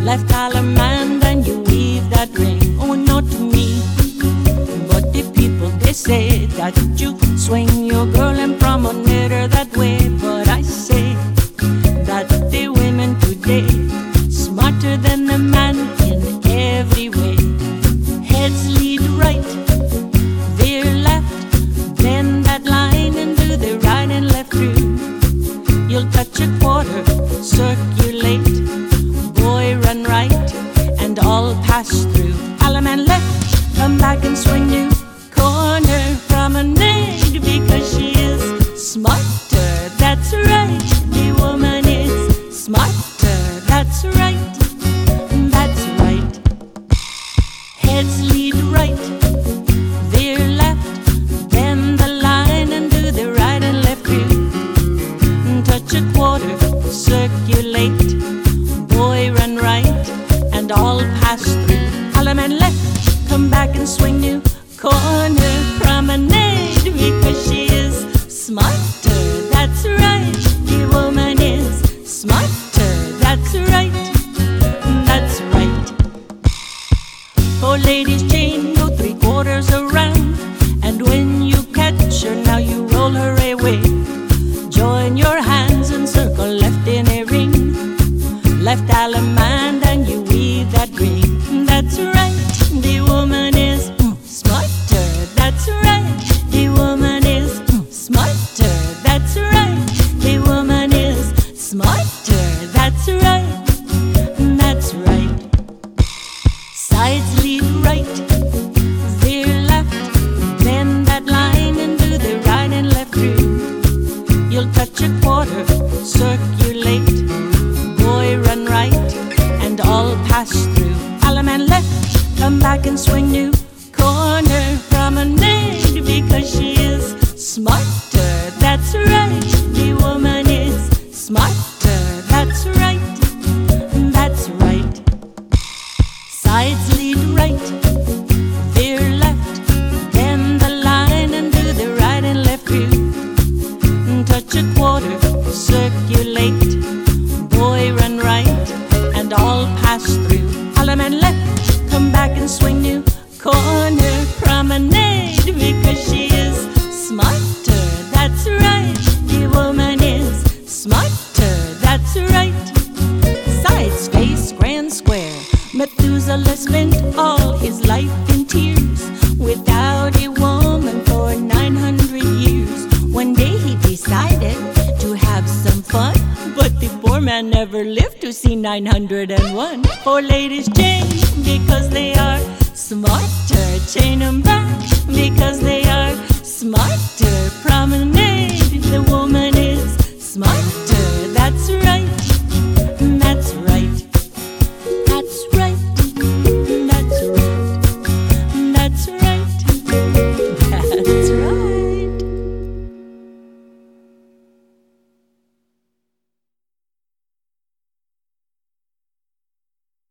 left Alamand and you weave that ring. Oh, not to me, but the people, they say that you swing your girl and promenade her that way. But I say that the women today smarter than the man in every way. Heads lead right, veer left, bend that line and do the right and left through. You'll touch a quarter, circulate, boy run right, and all pass through. Alaman left, come back and swing new corner promenade, because she is smarter, that's right. The woman is smarter, that's right, that's right. Heads lead right, veer left, bend the line and do the right and left through. Touch a quarter, circulate, boy run right, and all pass through. Alaman left, come back and swing new corner promenade, because she is smarter, that's right. The woman is smarter, that's right, that's right. Oh, ladies chain, go 3/4 around, and when you catch her, now you roll her away. Join your hands and circle left in a ring, left Alamand and you weave that ring. That's right, the woman is smarter, that's right. The woman is smarter, that's right. The woman is smarter, that's right, that's right. Sides lead right, veer left, bend that line and do the right and left through. You'll touch a quarter, circulate, boy run right, and all pass through. Alaman left, come back and swing new corner promenade, because she is smarter, that's right. The woman is smarter, that's right, that's right. Sides lead right, veer left, bend the line and do the right and left through. Touch a quarter, circulate, boy run right, and all pass through. Alaman left, come back and swing new corner promenade, because she is smarter, that's right. The woman is smarter, that's right. Sides face grand square, Methuselah spent all his life in tears, without a woman for 900 years. One day he decided to have some fun, but the poor man never lived to see 901. Poor ladies chain, because they are smarter, chain 'em back,